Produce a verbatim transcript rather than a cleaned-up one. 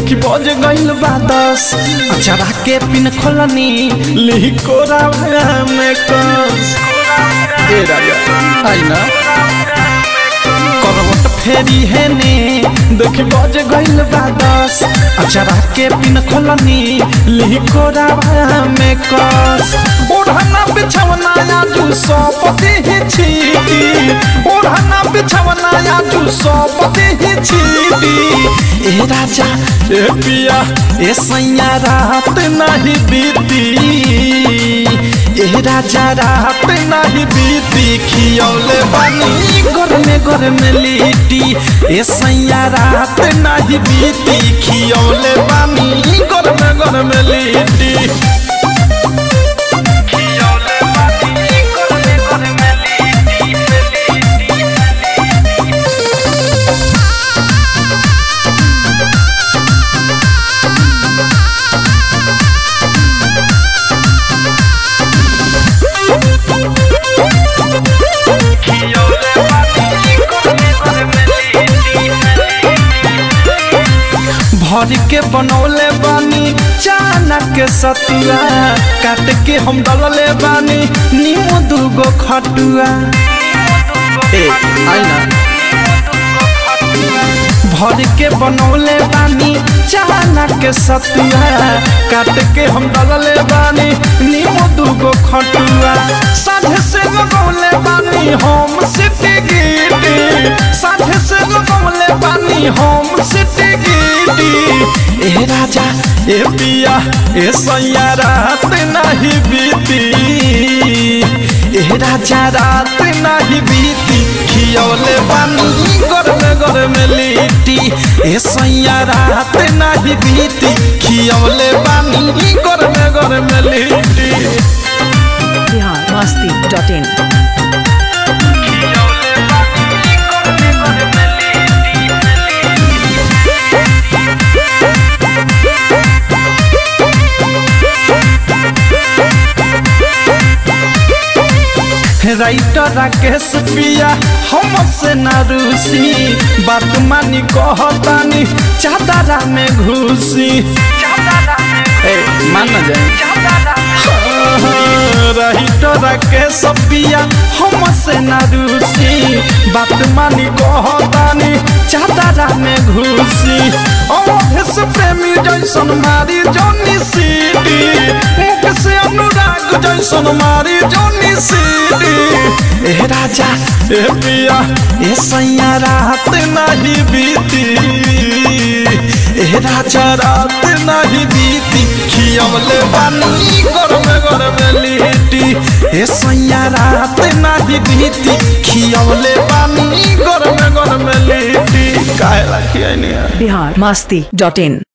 देखी बज गइल बा दस अचारा के पिन खोलनी लिही कोरा में कस ए राजा आई ना करवट फेरी है ने देखी बज गइल बा दस अचारा के पिन खोलनी लिही कोरा में कस ओढ़ना बिछवना आजू सोपती ही छीटी ओढ़ना बिछवना आजू सोपती ही छीटी ए राजा ए पिया ए सैया रात नहीं बीती ए राजा रात नहीं बीती खियौले बानी घर में घर में लिट्टी ए सैया रात नहीं बीती खियौले बानी घर में घर में लिट्टी भर के बनौले बानी चाना के सतुआ काट के हम डलले बानी नीमू दूगो खटुआ ए आईना भर के बनौले बानी चाना के सतुआ काट के हम डलले बानी नीमू दूगो खटुआ साझे से लगौले बानी हम सिटी गिटी साझे से लगौले बानी हम सिटी गिटी ए राजा ए पिया ए सैया रात नहीं बीती ए राजा रात नहीं बीती खियौले बानी घर में घर में लिट्टी ए सैया रात नहीं बीती खियौले बानी घर में घर में लिट्टी Bihar Masti dot in writer Rakesh पिया हमसे ना रूसी बात मानी कहतानी चादरा में घुसी ए मान ना जाए राइटर राकेश पिया हमसे ना रूसी बात मानी कहतानी चादरा में घुसी अवधेश प्रेमी जैसन मारी जोनी सीटी मुख से अनुराग जैसन मारी जोनी सीटी ए राजा ए पिया ए सैया रात नहीं बीती ए राजा रात नहीं बीती खियौले बानी घर में घर में लिट्टी ए सैया रात नहीं बीती खियौले बानी घर में घर में लिट्टी काहे ला खियाई नहीं बिहार मस्ती डॉट इन।